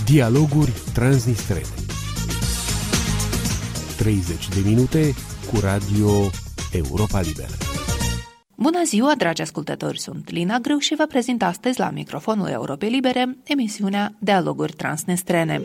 Dialoguri transnistrene. 30 de minute cu Radio Europa Liberă. Bună ziua, dragi ascultători! Sunt Lina Grâu și vă prezint astăzi la microfonul Europei Libere emisiunea Dialoguri transnistrene.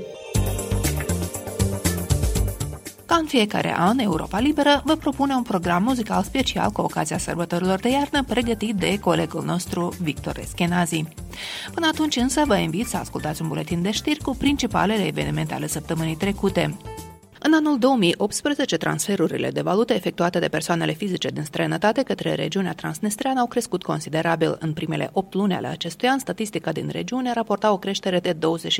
Ca în fiecare an, Europa Liberă vă propune un program muzical special cu ocazia sărbătorilor de iarnă pregătit de colegul nostru Victor Eschenazi. Până atunci însă vă invit să ascultați un buletin de știri cu principalele evenimente ale săptămânii trecute. În anul 2018, transferurile de valută efectuate de persoanele fizice din străinătate către regiunea transnistreană au crescut considerabil. În primele 8 luni ale acestui an, statistica din regiune raporta o creștere de 25%,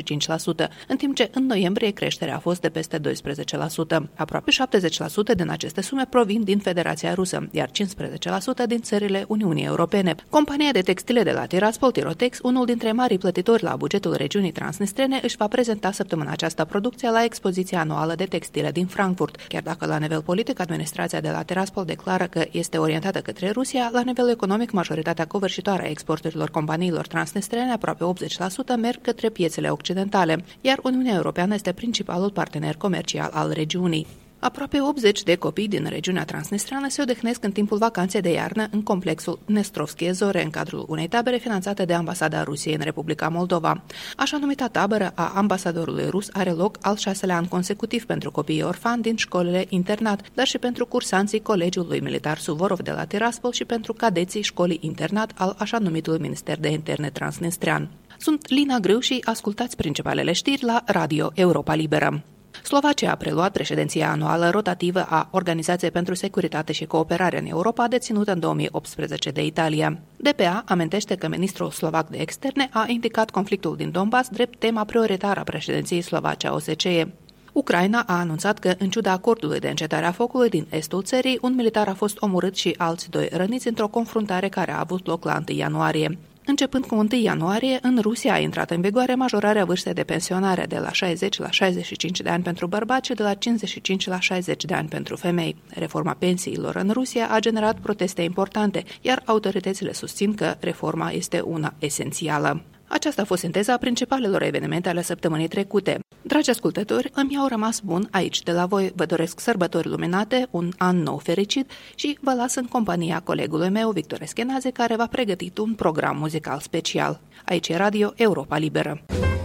în timp ce în noiembrie creșterea a fost de peste 12%. Aproape 70% din aceste sume provin din Federația Rusă, iar 15% din țările Uniunii Europene. Compania de textile de la Tiraspol, Tirotex, unul dintre marii plătitori la bugetul regiunii transnistrene, își va prezenta săptămâna aceasta producția la expoziția anuală de textile din Frankfurt. Chiar dacă la nivel politic administrația de la Tiraspol declară că este orientată către Rusia, la nivel economic majoritatea covârșitoare a exporturilor companiilor transnistrene, aproape 80%, merg către piețele occidentale, iar Uniunea Europeană este principalul partener comercial al regiunii. Aproape 80 de copii din regiunea transnistreană se odehnesc în timpul vacanței de iarnă în complexul Nestrovskie Zore, în cadrul unei tabere finanțate de Ambasada Rusiei în Republica Moldova. Așa numita tabără a ambasadorului rus are loc al 6-lea an consecutiv pentru copiii orfani din școlile internat, dar și pentru cursanții Colegiului Militar Suvorov de la Tiraspol și pentru cadeții școlii internat al așa numitului Minister de Interne transnistrean. Sunt Lina Grâu și ascultați principalele știri la Radio Europa Liberă. Slovacia a preluat președinția anuală rotativă a Organizației pentru Securitate și Cooperare în Europa, deținută în 2018 de Italia. DPA amintește că ministrul slovac de externe a indicat conflictul din Donbass drept tema prioritară a președinției slovace a OSCE. Ucraina a anunțat că, în ciuda acordului de încetare a focului din estul țării, un militar a fost omorât și alți 2 răniți într-o confruntare care a avut loc la 1 ianuarie. Începând cu 1 ianuarie, în Rusia a intrat în vigoare majorarea vârstei de pensionare de la 60 la 65 de ani pentru bărbați și de la 55 la 60 de ani pentru femei. Reforma pensiilor în Rusia a generat proteste importante, iar autoritățile susțin că reforma este una esențială. Aceasta a fost sinteza principalelor evenimente ale săptămânii trecute. Dragi ascultători, îmi au rămas bun aici de la voi. Vă doresc sărbători luminate, un an nou fericit și vă las în compania colegului meu, Victor Eschenazi, care v-a pregătit un program muzical special. Aici e Radio Europa Liberă.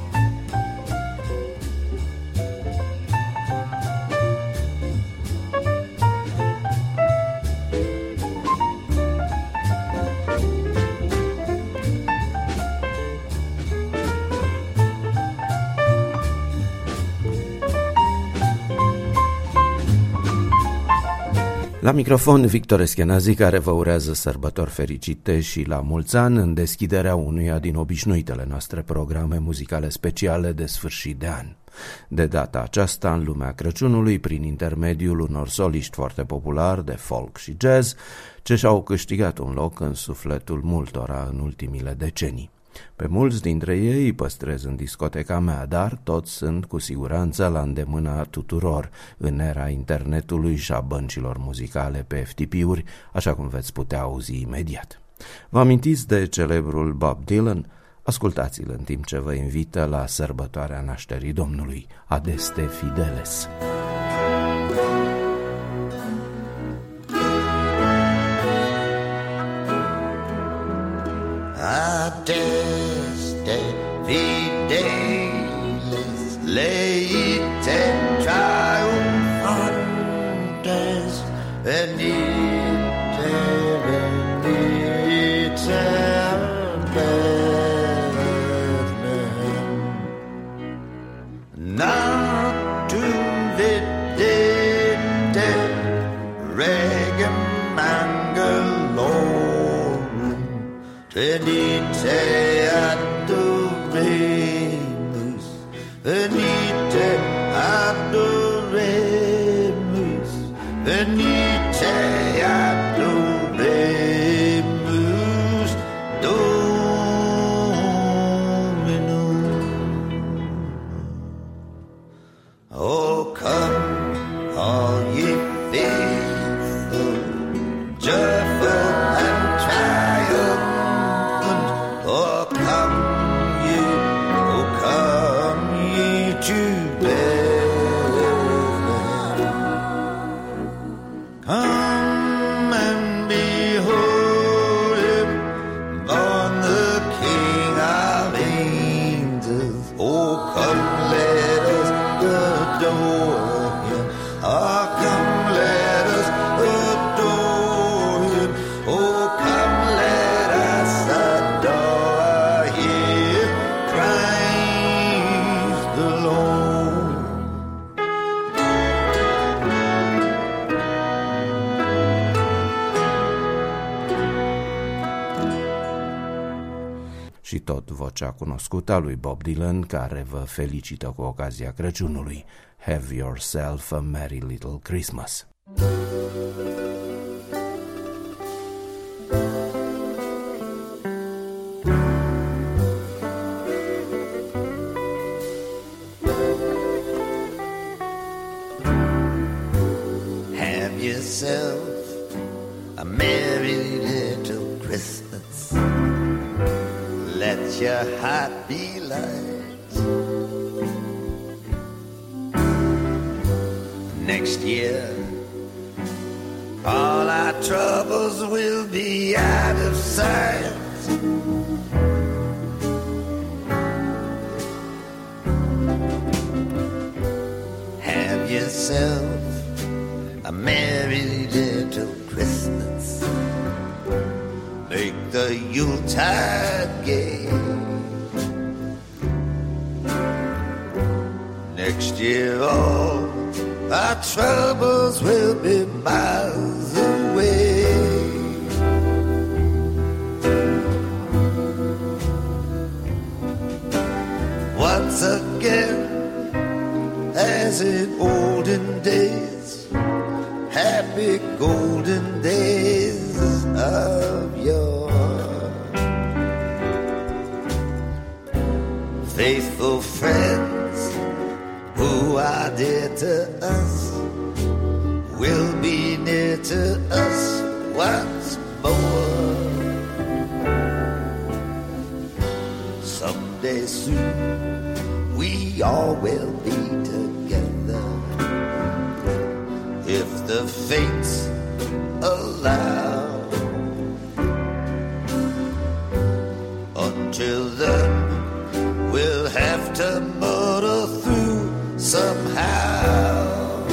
La microfon Victor Eschenazi, care vă urează sărbători fericite și la mulți ani în deschiderea unuia din obișnuitele noastre programe muzicale speciale de sfârșit de an. De data aceasta în lumea Crăciunului, prin intermediul unor soliști foarte populari de folk și jazz, ce și-au câștigat un loc în sufletul multora în ultimile decenii. Pe mulți dintre ei îi păstrez în discoteca mea, dar toți sunt cu siguranță la îndemâna tuturor în era internetului și a băncilor muzicale pe FTP-uri, așa cum veți putea auzi imediat. Vă amintiți de celebrul Bob Dylan? Ascultați-l în timp ce vă invită la sărbătoarea nașterii Domnului. Adeste Fideles! Adeste Fideles, leite triumphantes, venite, venite a Bethlehem. Natum vidente, regem angelorum, venite adoremus, venite adoremus, venite adoremus Dominum. Oh, come, all ye faithful, joyful and triumphant. Oh, come ye și tot vocea cunoscută a lui Bob Dylan, care vă felicită cu ocazia Crăciunului. Have yourself a merry little Christmas. Have yourself a merry little Christmas. Let your heart be light. Next year, all our troubles will be out of sight. Have yourself a merry little Christmas. Make the Yuletide gay. Next year all our troubles will be miles away. Once again, as in olden days, happy golden days of yore. Faithful friends who are dear to us will be near to us once more. Someday soon we all will be together, if the fates allow. Until then, we'll have to muddle through somehow.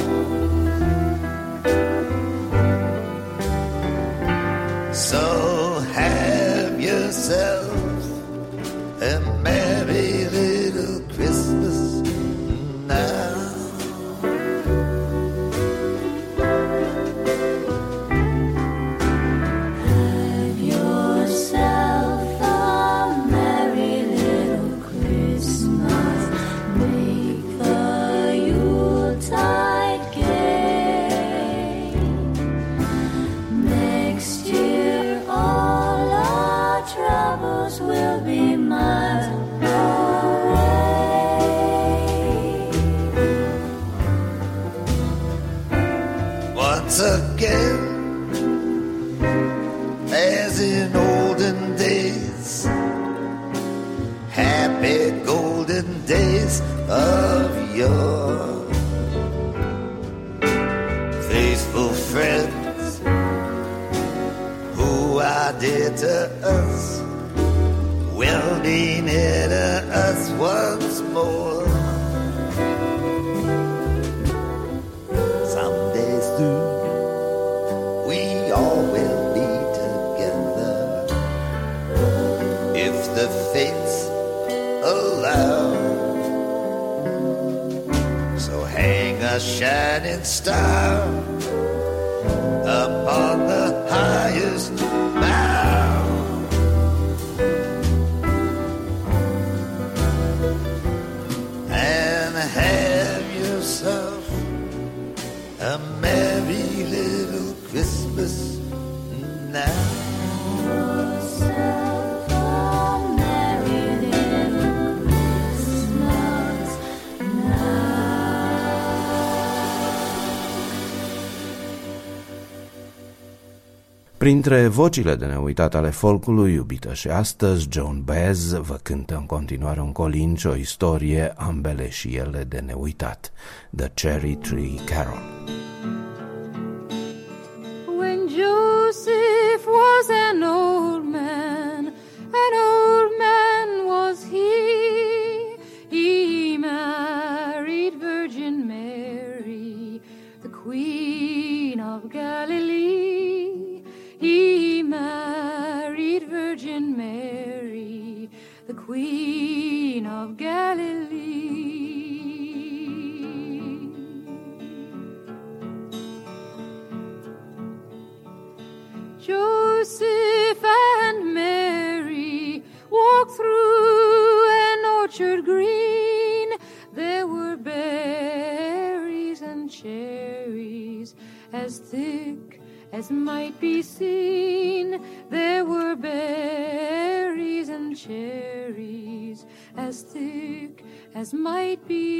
So have yourself a merry little Christmas now. Have yourself a merry little Christmas. Make the Yuletide gay. Next year all our troubles will be miles away. Once again, as in olden days, happy golden days of yore. Faithful friends who are dear to us will be near to us once more. Someday soon we all will be together, if the fates allow. So hang a shining star upon the highest bough, and have yourself a merry little Christmas now. Yourself a merry little Christmas now. Printre vocile de neuitat ale folcului iubită și astăzi, Joan Baez vă cântă în continuare un colinci, o istorie, ambele și ele de neuitat, The Cherry Tree Carol. When Joseph was an old man was he married Virgin Mary, the Queen of Galilee. He married Virgin Mary, the Queen of Galilee. Joseph and Mary walked through as might be seen. There were berries and cherries as thick as might be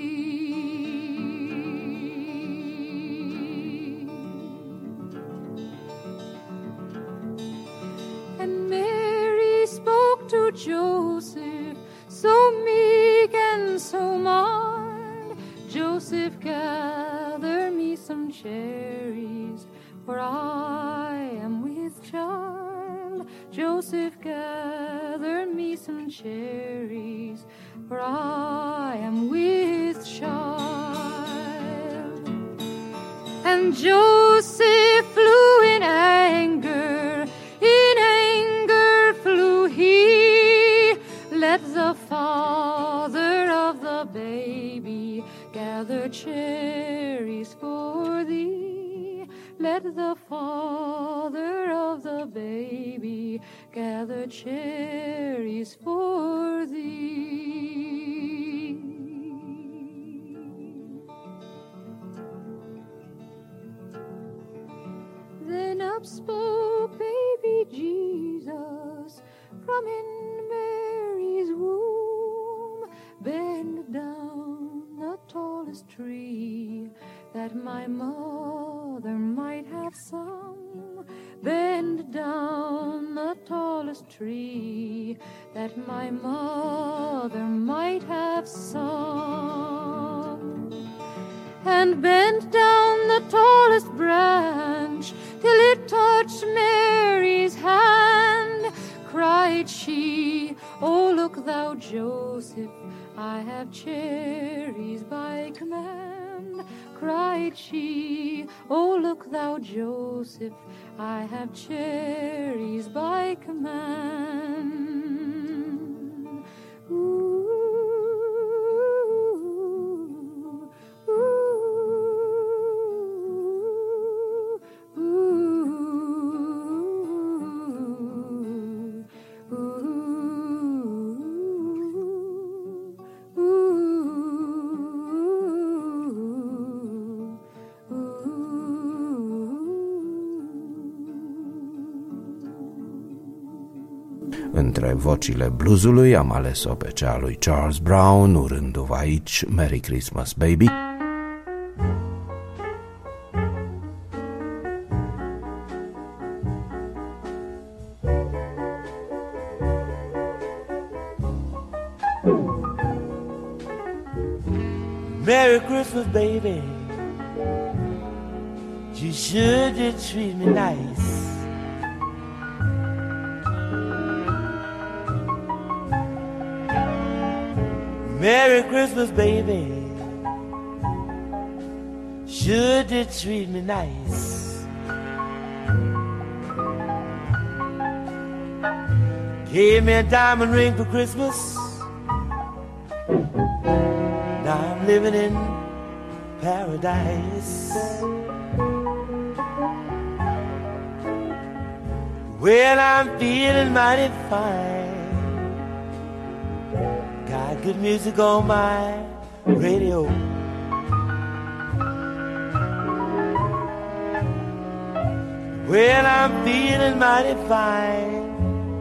seen. And Mary spoke to Joseph, so meek and so mild. Joseph, gather me some cherries, for I am with child. Joseph, gather me some cherries, for I am with child. And Joseph flew in anger flew he. Let the father of the baby gather cherries for thee. Let the father of the baby gather cherries for thee. Then up spoke baby Jesus from in Mary's womb. Bend down the tallest tree, that my mother might have some. Bend down the tallest tree, that my mother might have some. And bent down the tallest branch, till it touched Mary's hand. Cried she, oh, look thou, Joseph, I have cherries by command. Cried she, oh, look thou, Joseph, I have cherries by command. Ooh. Între vocile bluesului am ales-o pe cea lui Charles Brown, urându-vă aici Merry Christmas, Baby. Merry Christmas, baby. You should treat me nice. Merry Christmas, baby. Should you treat me nice? Gave me a diamond ring for Christmas. Now I'm living in paradise. Well, I'm feeling mighty fine. Got good music on my radio. Well, I'm feeling mighty fine.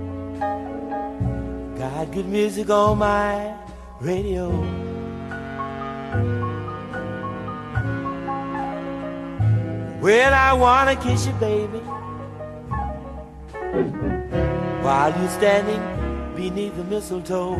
Got good music on my radio. Well, I wanna kiss you, baby, while you're standing beneath the mistletoe.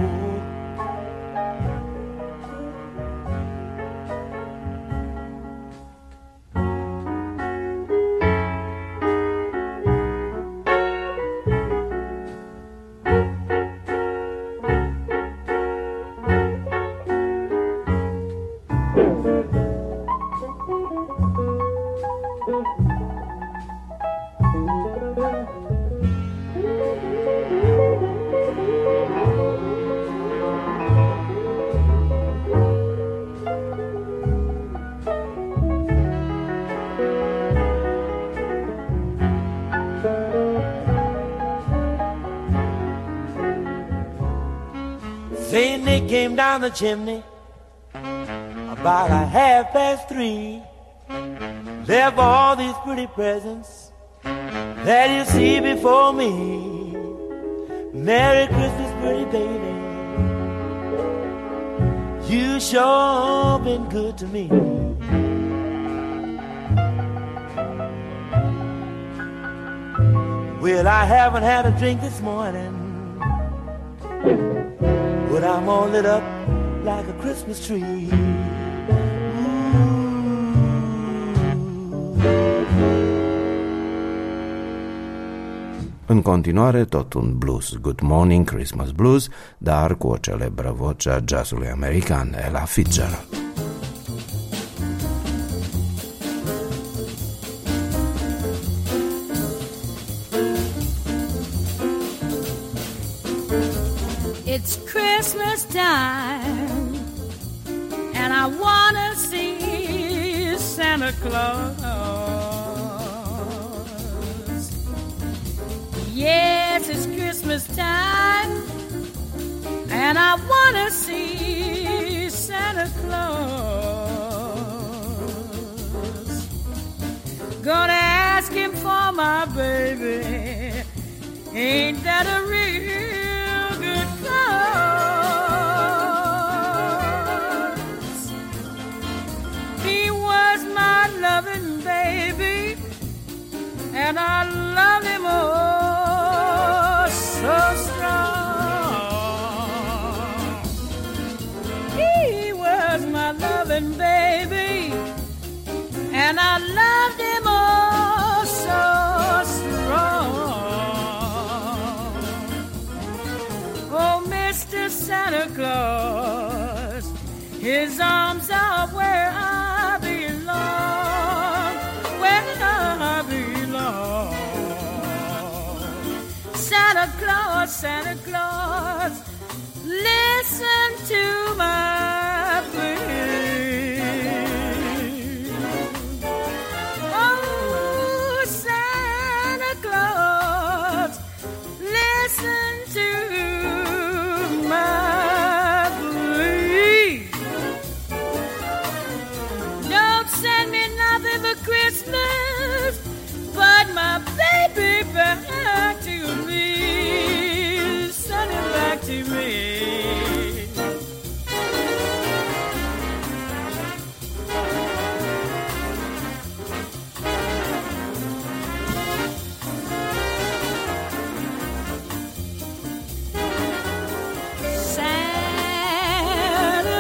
Saint Nick came down the chimney about 3:30. There for all these pretty presents that you see before me. Merry Christmas, pretty baby. You sure been good to me. Well, I haven't had a drink this morning, but I'm all lit up like a Christmas tree. În continuare, tot un blues, Good Morning Christmas Blues, dar cu o celebră voce a jazzului american, Ella Fitzgerald. It's Christmas time, and I wanna see Santa Claus. Yes, it's Christmas time, and I wanna see Santa Claus. Gonna ask him for my baby. Ain't that a real good cause? He was my loving baby, and I love him so strong. He was my loving baby, and I loved him so strong. Oh, Mr. Santa Claus, his arms are where I belong, where I belong. Santa Claus, Santa Claus, listen to my plea. Oh, Santa Claus, listen to my plea. Don't send me nothing for Christmas but my baby back to me. Send him back to me. Santa,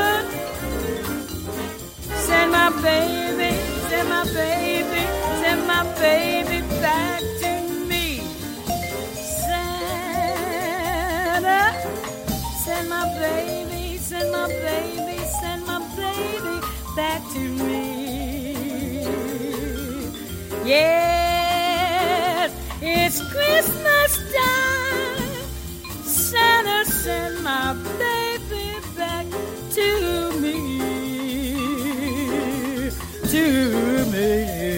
send my baby, send my baby, send my baby back to me. Santa, send my baby, send my baby, send my baby back to me. Yes, it's Christmas time. Santa, send my baby back to me. To me.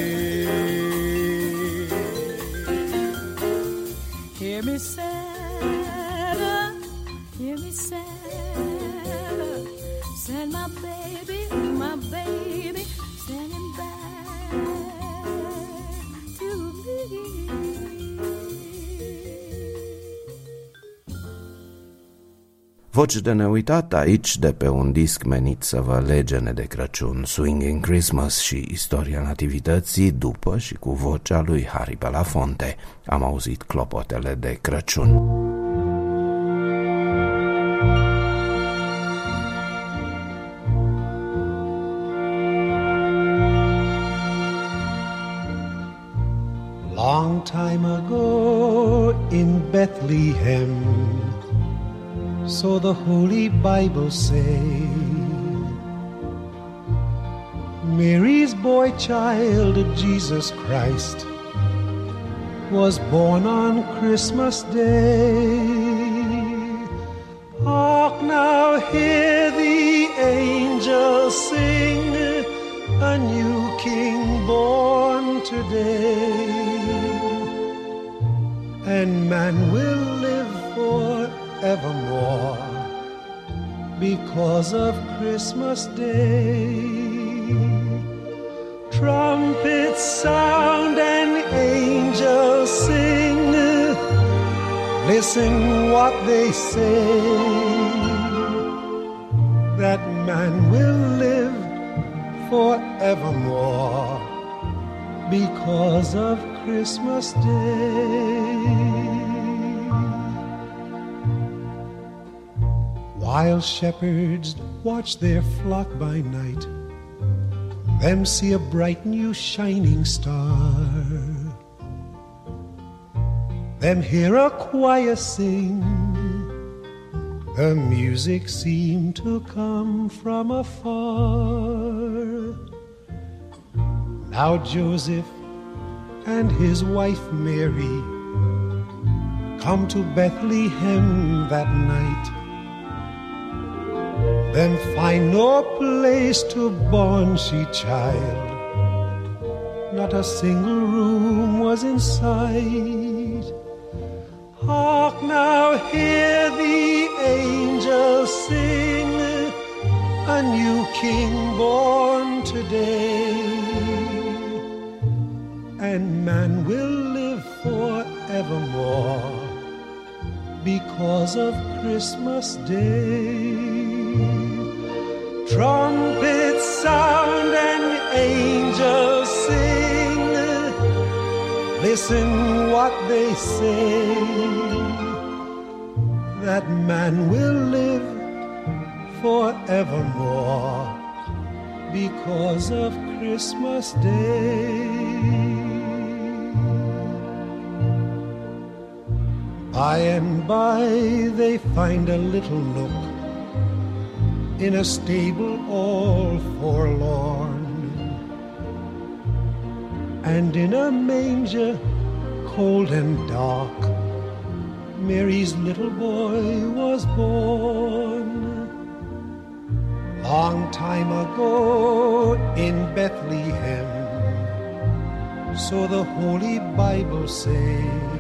Hear me, Santa, hear me, Santa. Send my baby, send him back to me. Voci de neuitat aici de pe un disc menit să vă legene de Crăciun, Swinging Christmas și istoria nativității după și cu vocea lui Harry Belafonte. Am auzit clopotele de Crăciun. Long time ago in Bethlehem, so the Holy Bible say, Mary's boy child, Jesus Christ, was born on Christmas Day. Hark now, hear the angels sing, a new King born today, and man will live forevermore because of Christmas Day. Trumpets sound and angels sing. Listen what they say, that man will live forevermore because of Christmas Day. While shepherds watch their flock by night, them see a bright new shining star. Them hear a choir sing, the music seemed to come from afar. Now Joseph and his wife Mary come to Bethlehem that night. Them find no place to born she child, not a single room was in sight. Hark now, hear the angels sing, a new king born today, and man will live forevermore because of Christmas Day. Trumpets sound and angels sing, listen what they say, that man will live forevermore because of Christmas Day. By and by they find a little nook in a stable all forlorn, and in a manger cold and dark Mary's little boy was born. Long time ago in Bethlehem, so the Holy Bible say,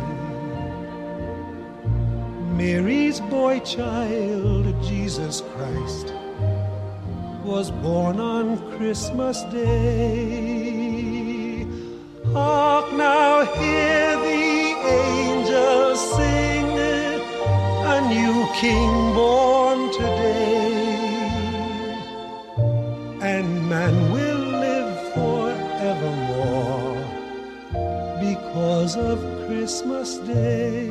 Mary's boy child, Jesus Christ, was born on Christmas Day. Hark now, hear the angels sing, a new king born today, and man will live forevermore because of Christmas Day.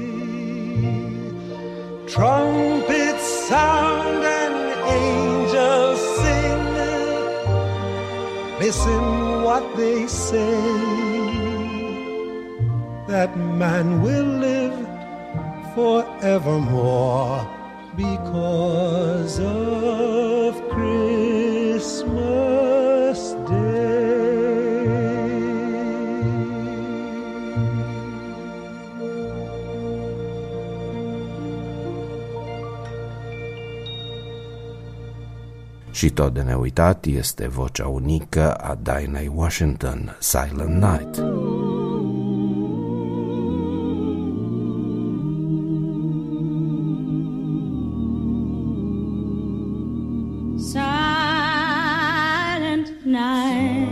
Trumpets sound and angels sing, listen what they say, that man will live forevermore because of Christmas Day. Și tot de neuitat este vocea unică a Dinah Washington, Silent Night. Silent night,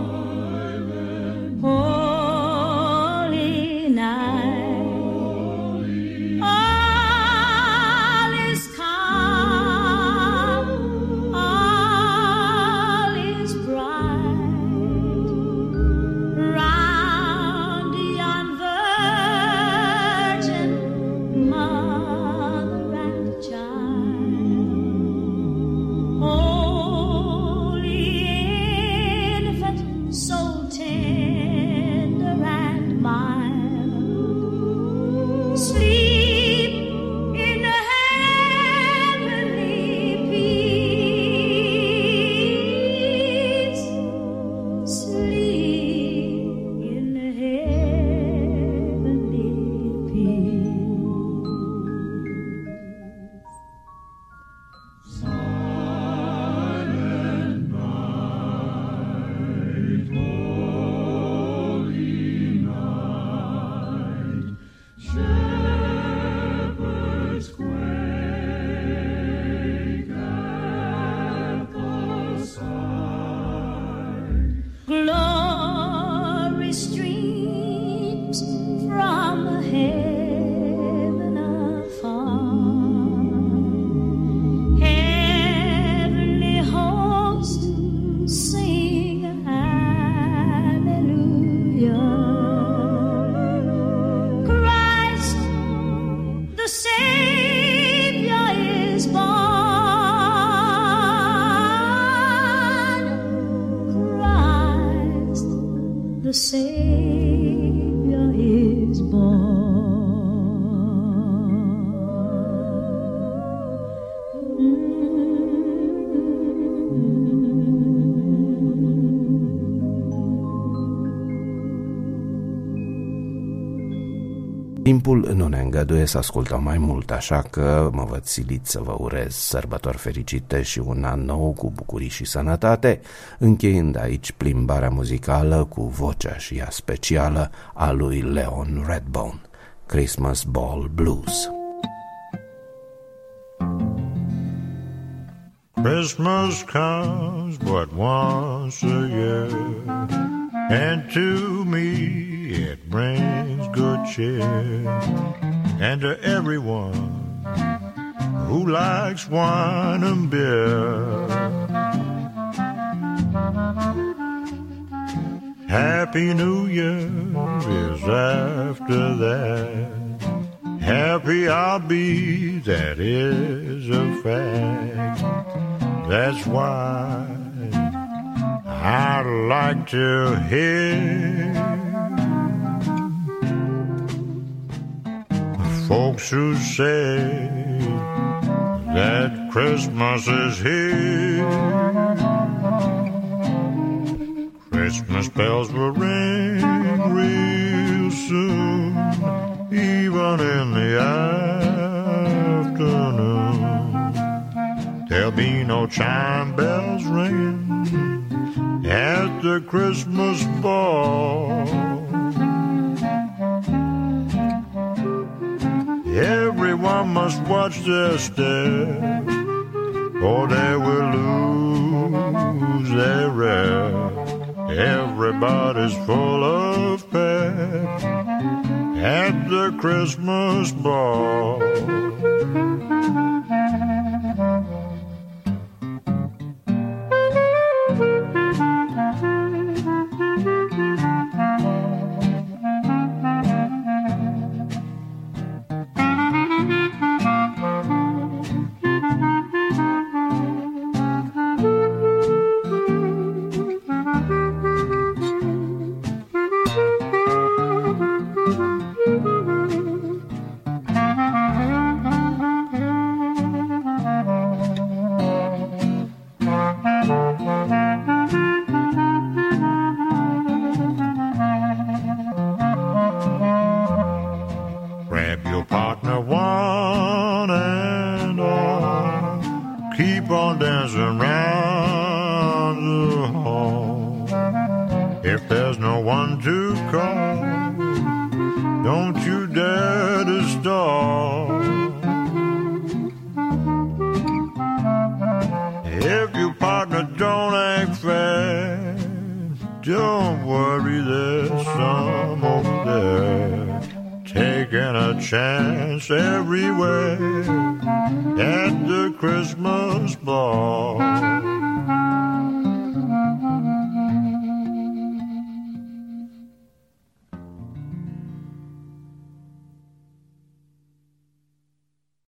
holy night, all is calm, all is bright, round Savior is born. Christ, the Savior is born. Timpul nu ne îngăduie să ascultăm mai mult, așa că mă văd silit să vă urez sărbători fericite și un an nou cu bucurii și sănătate, încheiind aici plimbarea muzicală cu vocea și ea specială a lui Leon Redbone, Christmas Ball Blues. Christmas comes but once a year, and to me it brings good cheer. And to everyone who likes wine and beer, Happy New Year is after that. Happy I'll be, that is a fact. That's why I'd like to hear folks who say that Christmas is here. Christmas bells will ring real soon, even in the afternoon. There'll be no chime bells ringing at the Christmas ball. Everyone must watch their step, or they will lose their rep. Everybody's full of pep at the Christmas ball. Chance everywhere at the Christmas ball.